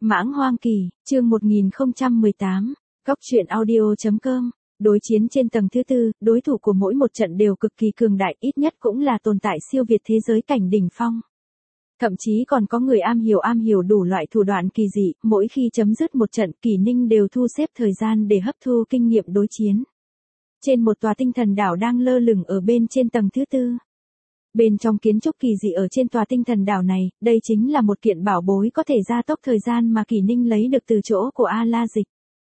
Mãng Hoang Kỳ, chương 1018, Góc truyện audio.com. Đối chiến trên tầng thứ tư, đối thủ của mỗi một trận đều cực kỳ cường đại, ít nhất cũng là tồn tại siêu việt thế giới cảnh đỉnh phong. Thậm chí còn có người am hiểu đủ loại thủ đoạn kỳ dị, mỗi khi chấm dứt một trận, Kỳ Ninh đều thu xếp thời gian để hấp thu kinh nghiệm đối chiến. Trên một tòa tinh thần đảo đang lơ lửng ở bên trên tầng thứ tư. Bên trong kiến trúc kỳ dị ở trên tòa tinh thần đảo này, đây chính là một kiện bảo bối có thể gia tốc thời gian mà Kỳ Ninh lấy được từ chỗ của A-La Dịch.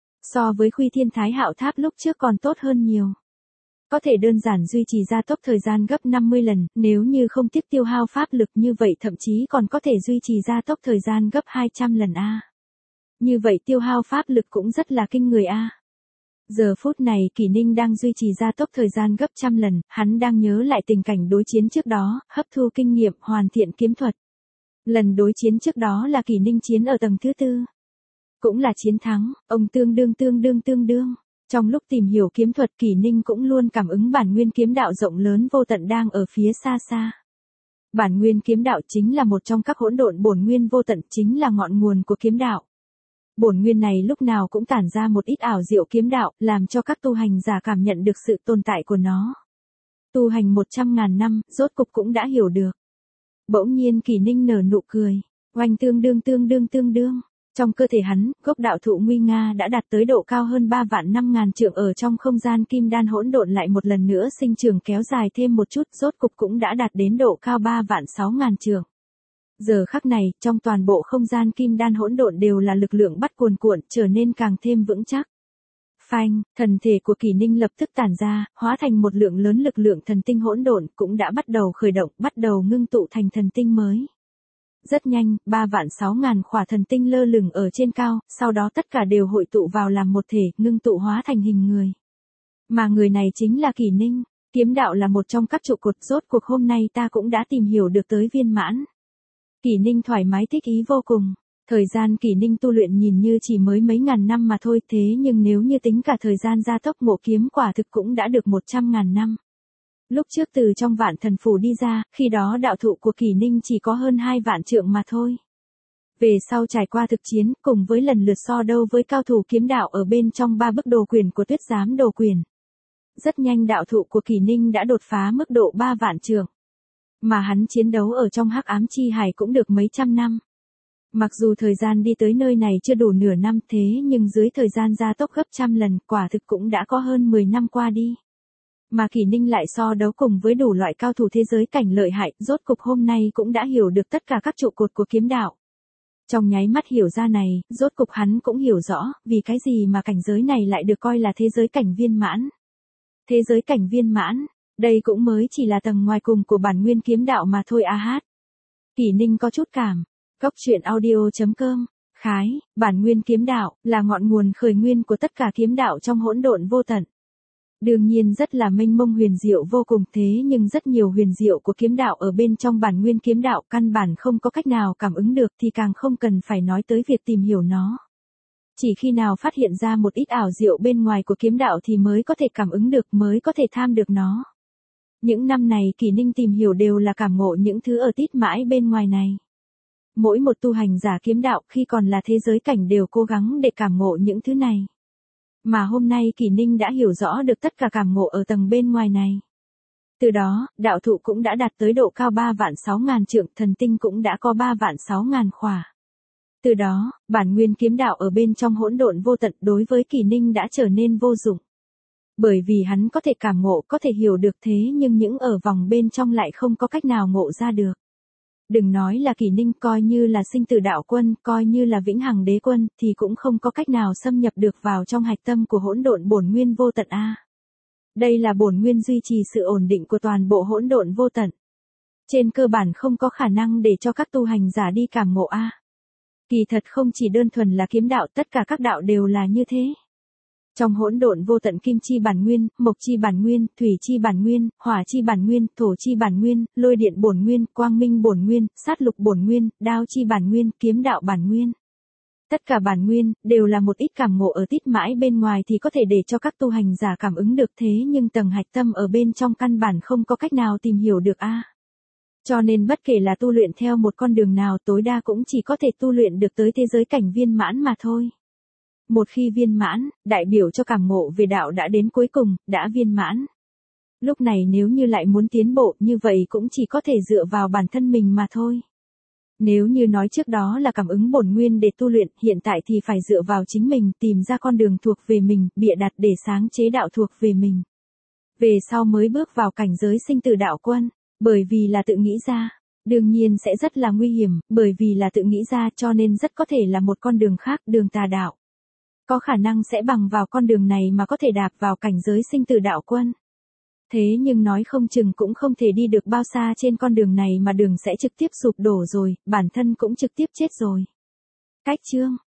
So với Khuy Thiên Thái Hạo Tháp lúc trước còn tốt hơn nhiều. Có thể đơn giản duy trì gia tốc thời gian gấp 50 lần, nếu như không tiếc tiêu hao pháp lực như vậy thậm chí còn có thể duy trì gia tốc thời gian gấp 200 lần A. Như vậy tiêu hao pháp lực cũng rất là kinh người A. Giờ phút này Kỳ Ninh đang duy trì gia tốc thời gian gấp trăm lần, hắn đang nhớ lại tình cảnh đối chiến trước đó, hấp thu kinh nghiệm, hoàn thiện kiếm thuật. Lần đối chiến trước đó là Kỳ Ninh chiến ở tầng thứ tư. Cũng là chiến thắng, ông tương đương. Trong lúc tìm hiểu kiếm thuật Kỳ Ninh cũng luôn cảm ứng bản nguyên kiếm đạo rộng lớn vô tận đang ở phía xa xa. Bản nguyên kiếm đạo chính là một trong các hỗn độn bổn nguyên vô tận, chính là ngọn nguồn của kiếm đạo. Bổn nguyên này lúc nào cũng tản ra một ít ảo diệu kiếm đạo, làm cho các tu hành giả cảm nhận được sự tồn tại của nó. Tu hành 100.000 năm, rốt cục cũng đã hiểu được. Bỗng nhiên Kỳ Ninh nở nụ cười, oanh tương đương. Trong cơ thể hắn, gốc đạo thụ nguy nga đã đạt tới độ cao hơn 3 vạn 5.000 trượng ở trong không gian kim đan hỗn độn lại một lần nữa sinh trưởng kéo dài thêm một chút, rốt cục cũng đã đạt đến độ cao 3 vạn 6.000 trượng. Giờ khắc này, trong toàn bộ không gian kim đan hỗn độn đều là lực lượng bắt cuồn cuộn, trở nên càng thêm vững chắc. Phanh, thần thể của Kỳ Ninh lập tức tản ra, hóa thành một lượng lớn lực lượng thần tinh hỗn độn, cũng đã bắt đầu khởi động, bắt đầu ngưng tụ thành thần tinh mới. Rất nhanh, 3 vạn 6.000 khỏa thần tinh lơ lửng ở trên cao, sau đó tất cả đều hội tụ vào làm một thể, ngưng tụ hóa thành hình người. Mà người này chính là Kỳ Ninh, kiếm đạo là một trong các trụ cột, rốt cuộc hôm nay ta cũng đã tìm hiểu được tới viên mãn. Kỳ Ninh thoải mái thích ý vô cùng. Thời gian Kỳ Ninh tu luyện nhìn như chỉ mới mấy ngàn năm mà thôi, thế nhưng nếu như tính cả thời gian gia tốc ngộ kiếm quả thực cũng đã được 100.000 năm. Lúc trước từ trong Vạn Thần Phủ đi ra, khi đó đạo thụ của Kỳ Ninh chỉ có hơn 2 vạn trượng mà thôi. Về sau trải qua thực chiến, cùng với lần lượt so đấu với cao thủ kiếm đạo ở bên trong 3 bức đồ quyền của Tuyết Giám đồ quyền. Rất nhanh đạo thụ của Kỳ Ninh đã đột phá mức độ 3 vạn trượng. Mà hắn chiến đấu ở trong Hắc Ám Chi Hải cũng được mấy trăm năm. Mặc dù thời gian đi tới nơi này chưa đủ nửa năm thế nhưng dưới thời gian gia tốc gấp trăm lần, quả thực cũng đã có hơn 10 năm qua đi. Mà Kỳ Ninh lại so đấu cùng với đủ loại cao thủ thế giới cảnh lợi hại, rốt cục hôm nay cũng đã hiểu được tất cả các trụ cột của kiếm đạo. Trong nháy mắt hiểu ra này, rốt cục hắn cũng hiểu rõ, vì cái gì mà cảnh giới này lại được coi là thế giới cảnh viên mãn. Thế giới cảnh viên mãn, đây cũng mới chỉ là tầng ngoài cùng của bản nguyên kiếm đạo mà thôi a hát. Kỳ Ninh có chút cảm. Góc truyện audio.com. Khái, bản nguyên kiếm đạo, là ngọn nguồn khởi nguyên của tất cả kiếm đạo trong hỗn độn vô tận. Đương nhiên rất là mênh mông huyền diệu vô cùng thế nhưng rất nhiều huyền diệu của kiếm đạo ở bên trong bản nguyên kiếm đạo căn bản không có cách nào cảm ứng được thì càng không cần phải nói tới việc tìm hiểu nó. Chỉ khi nào phát hiện ra một ít ảo diệu bên ngoài của kiếm đạo thì mới có thể cảm ứng được, mới có thể tham được nó. Những năm này Kỳ Ninh tìm hiểu đều là cảm ngộ những thứ ở tít mãi bên ngoài này. Mỗi một tu hành giả kiếm đạo khi còn là thế giới cảnh đều cố gắng để cảm ngộ những thứ này. Mà hôm nay Kỳ Ninh đã hiểu rõ được tất cả cảm ngộ ở tầng bên ngoài này. Từ đó, đạo thụ cũng đã đạt tới độ cao 3 vạn 6.000 trượng, thần tinh cũng đã có 3 vạn 6.000 khỏa. Từ đó, bản nguyên kiếm đạo ở bên trong hỗn độn vô tận đối với Kỳ Ninh đã trở nên vô dụng. Bởi vì hắn có thể cảm ngộ, có thể hiểu được thế nhưng những ở vòng bên trong lại không có cách nào ngộ ra được. Đừng nói là Kỳ Ninh, coi như là sinh tử đạo quân, coi như là vĩnh hằng đế quân, thì cũng không có cách nào xâm nhập được vào trong hạch tâm của hỗn độn bổn nguyên vô tận a. Đây là bổn nguyên duy trì sự ổn định của toàn bộ hỗn độn vô tận. Trên cơ bản không có khả năng để cho các tu hành giả đi cảm ngộ a. Kỳ thật không chỉ đơn thuần là kiếm đạo, tất cả các đạo đều là như thế. Trong hỗn độn vô tận kim chi bản nguyên, mộc chi bản nguyên, thủy chi bản nguyên, hỏa chi bản nguyên, thổ chi bản nguyên, lôi điện bổn nguyên, quang minh bổn nguyên, sát lục bổn nguyên, đao chi bản nguyên, kiếm đạo bản nguyên. Tất cả bản nguyên đều là một ít cảm ngộ ở tít mãi bên ngoài thì có thể để cho các tu hành giả cảm ứng được thế nhưng tầng hạch tâm ở bên trong căn bản không có cách nào tìm hiểu được a. Cho nên bất kể là tu luyện theo một con đường nào tối đa cũng chỉ có thể tu luyện được tới thế giới cảnh viên mãn mà thôi. Một khi viên mãn, đại biểu cho cảm ngộ về đạo đã đến cuối cùng, đã viên mãn. Lúc này nếu như lại muốn tiến bộ như vậy cũng chỉ có thể dựa vào bản thân mình mà thôi. Nếu như nói trước đó là cảm ứng bổn nguyên để tu luyện, hiện tại thì phải dựa vào chính mình, tìm ra con đường thuộc về mình, bịa đặt để sáng chế đạo thuộc về mình. Về sau mới bước vào cảnh giới sinh tử đạo quân, bởi vì là tự nghĩ ra. Đương nhiên sẽ rất là nguy hiểm, bởi vì là tự nghĩ ra cho nên rất có thể là một con đường khác, đường tà đạo. Có khả năng sẽ bằng vào con đường này mà có thể đạp vào cảnh giới sinh tử đạo quân. Thế nhưng nói không chừng cũng không thể đi được bao xa trên con đường này mà đường sẽ trực tiếp sụp đổ rồi, bản thân cũng trực tiếp chết rồi. Cách chương